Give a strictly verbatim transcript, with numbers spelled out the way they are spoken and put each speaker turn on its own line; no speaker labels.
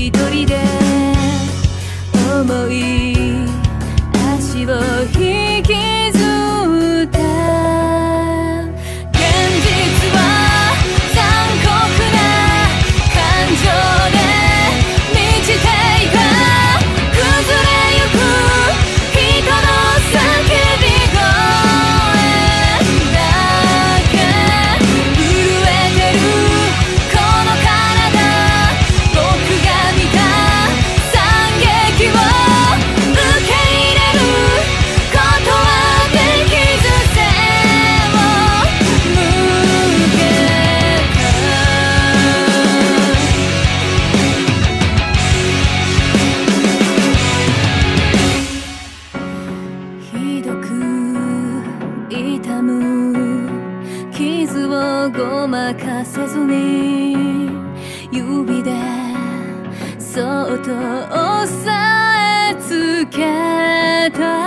一人で重い足を引きずった現実は残酷な感情で満ちていた崩れゆく人の叫び声だけ震えてるこの体僕が見た惨劇を受け入れることはできず背を向けたひどく痛む傷をごまかせずに指でそっと押さえつけた